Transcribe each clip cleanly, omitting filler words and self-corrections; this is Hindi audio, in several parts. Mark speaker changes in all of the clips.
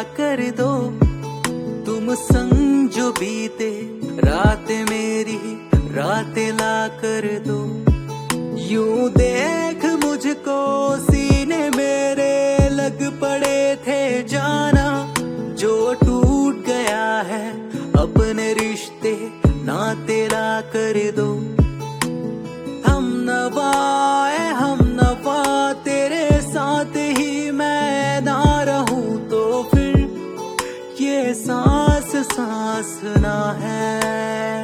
Speaker 1: कर दो। तुम संग जो बीते रात मेरी रात ला कर दो। यूं देख मुझको सीने मेरे लग पड़े थे जाना। जो टूट गया है अपने रिश्ते नाते ला कर दो। हम नवा तेरे साथ ही मैं ना रहूं तो फिर ये सांस सांस ना है।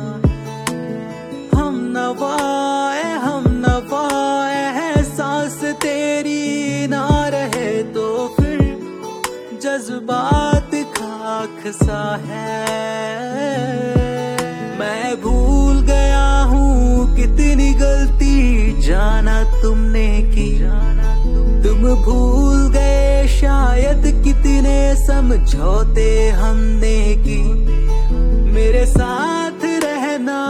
Speaker 1: हम नवाए है सांस तेरी ना रहे तो फिर जज्बात खाक सा है। मैं भूल गया हूँ कितनी गलती जाना तुमने की। तुम भूल गए शायद कितने समझौते हमने की। मेरे साथ रहना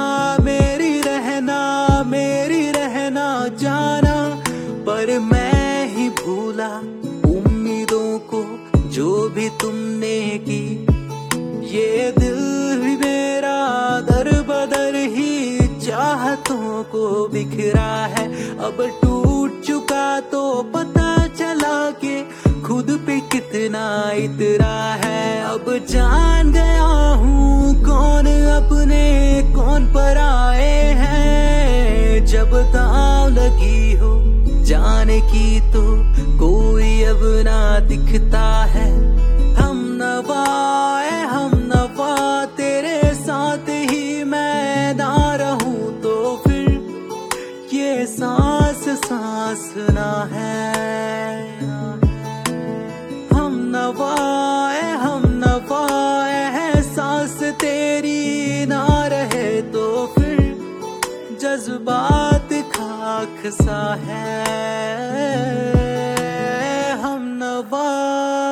Speaker 1: मेरी रहना जाना। पर मैं ही भूला उम्मीदों को जो भी तुमने की। ये दिल भी मेरा दर बदर ही चाहतों को बिखरा है। अब टूट चुका तो पता चला कि खुद पे कितना इतरा है। अब जान गया हूँ कौन अपने कौन पराए हैं। जब दांव लगी हो जाने की तो कोई अब ना दिखता है। हम नवा तेरे साथ ही मैं ना रहूं तो फिर ये सांस सांस ना है। हम नवाए है सांस तेरी ना रहे तो फिर जज्बात खाक सा है। हम नवा